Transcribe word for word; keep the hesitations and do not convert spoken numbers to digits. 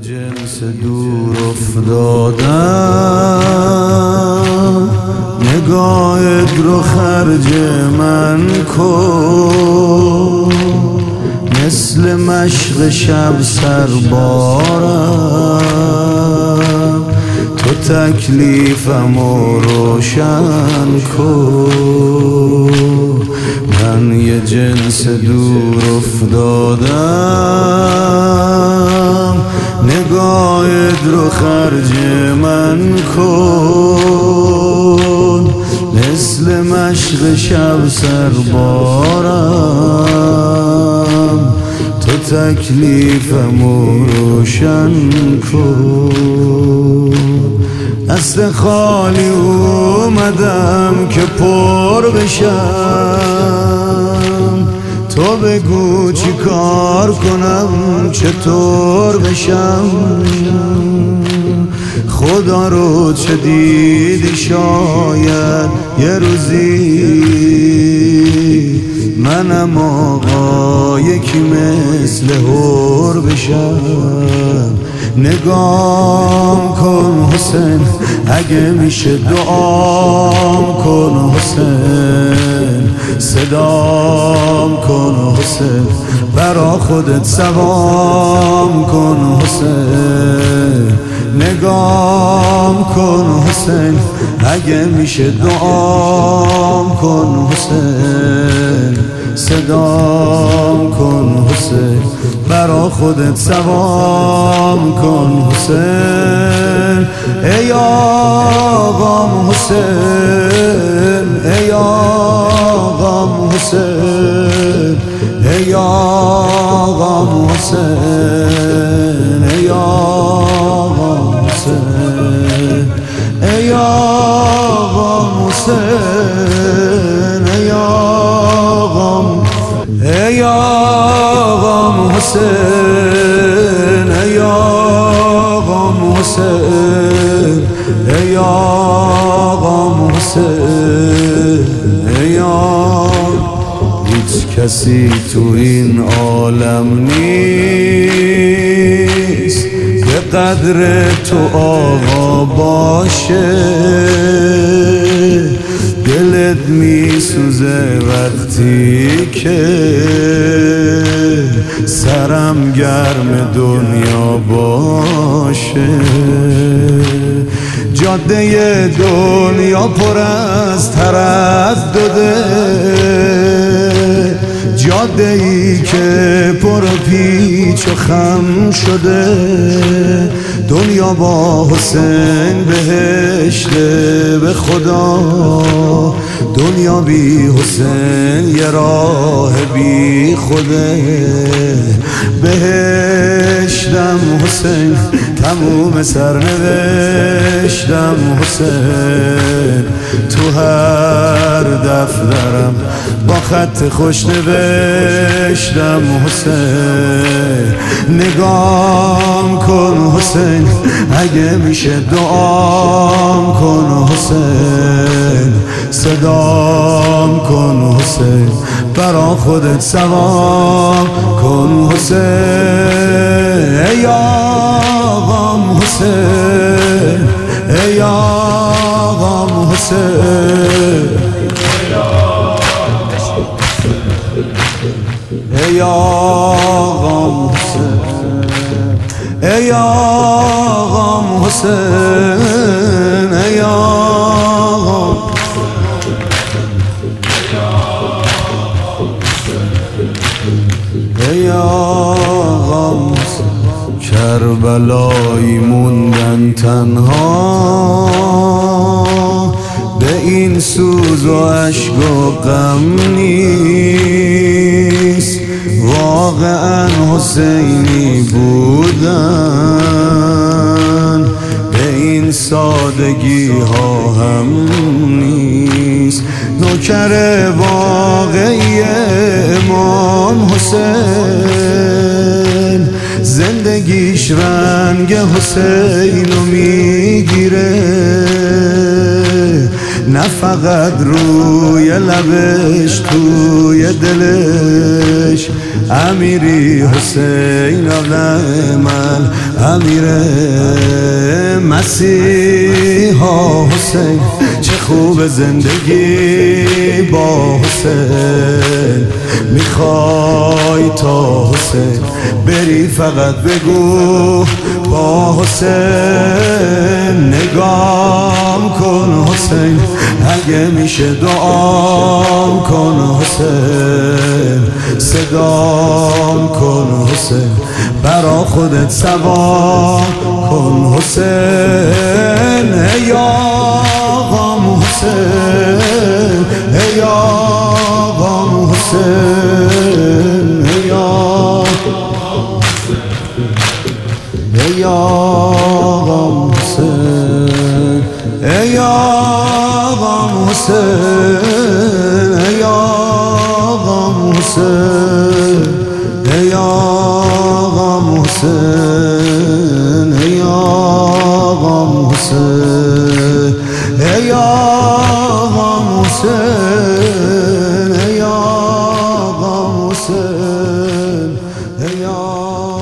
جنس دور افتادم، نگاهت رو خرج من کن، مثل مشق شب سربارم، تو تکلیفمو روشن کن. من یه جنس دور افتادم، نگاهت رو خرج من کن، مثل مشق شب سربارم، تو تکلیفمو روشن کن. دست خالی اومدم که پر بشم، تو بگو چی کار کنم چطور بشم. خدا رو چه دیدی شاید یه روزی، منم آقا یکی مثل هور بشم. نگام کن حسین اگه میشه دعام کن حسین، صدام کن حسین برا خودت سوام کن حسین. نگام کن حسین اگه میشه دعام کن حسین، صدام کن حسین برا خودت سوام کن حسین. ای آقام حسین، ای آقام حسین، ای آقام حسین، ای آقام حسین، ای آقام حسین، ای آقام، ای آقام حسین، ای آقام حسین، ای آقام حسین، ای آقام. هیچ کسی تو این عالم نیست که قدر تو آقا باشه، دلت میسوزه وقتی که سرم گرم دنیا باشه. جاده دنیا پر از تردده، جاده ای که پر پیچ و خم شده. دنیا با حسین بهشته به خدا، دنیا بی حسین یه راه بی خوده. بهشتم حسین تموم سرنوشتم حسین، تو هر دفترم با خط خوش نوشتم حسین. نگام کن حسین اگه میشه دعام کن حسین، صدام کن حسین برا خودت سوام کن حسین. ای آقام حسین، ای آقام حسین، ای آقام حسین، ای آقام حسین، ای آقام، ای آقام. کربلایی موندن تنها، به این سوز و عشق و غم نیست. واقعا حسینی بودن به این سادگی ها هم نیست. نوکر واقعی امام حسین، زندگیش رنگ حسینو میگیره، نه فقط روی لبش توی دلش. امیری حسین آقا من امیر مسیحا حسین چه خوب زندگی با حسین میخوای تا حسین بری فقط بگو با حسین نگام کن حسین اگه میشه دعام کن حسین صدام کن حسین برا خودت سوام کن حسین ای آقام حسین ای آقام حسین ای آقام ای آقام حسین ای آقام حسین ای آقام حسین ای آقام حسین ای آقام حسین ای آقام حسین ای آقام حسین ای